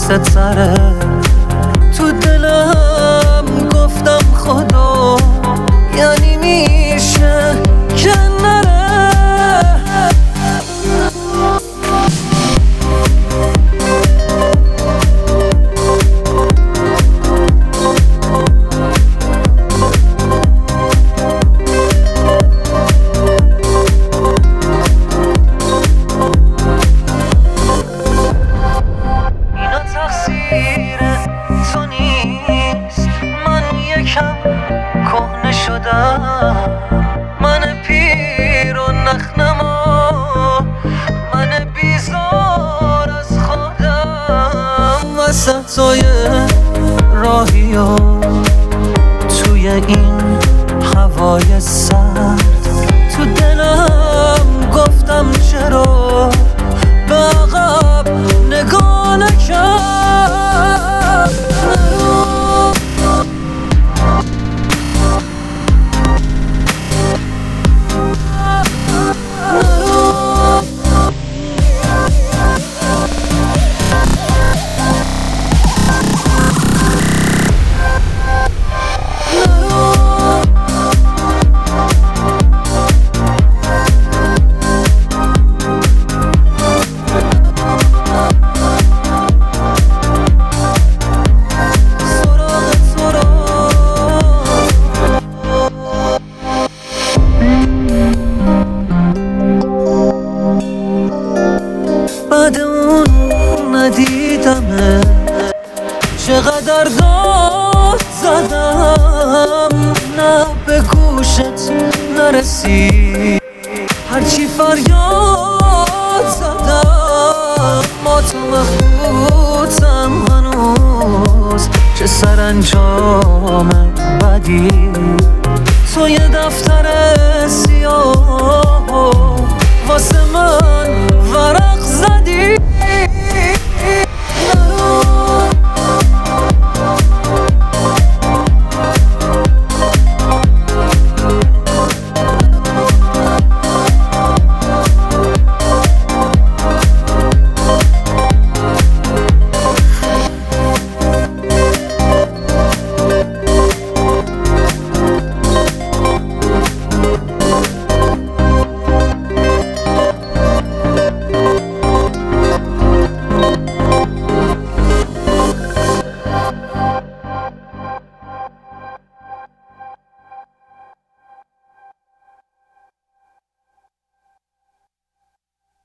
حواست سره. تو دلم گفتم خدا یعنی میشه که نره. تو نیست، من یکم کهنه شدم، من پیر و نخنما، من بیزار از خودم. وسطای راهی و توی این هوای سرد، تو دلم گفتم چرا به عقب نگاه نکرد. بعد اون ندیدمه، چقدر داد زدم، نه به گوشت نرسید، هرچی فریاد زدم. ما تو مخبوطم هنوز، چه سرانجام بدی. تو یه دفتر سیاه واسه من ورق زدی.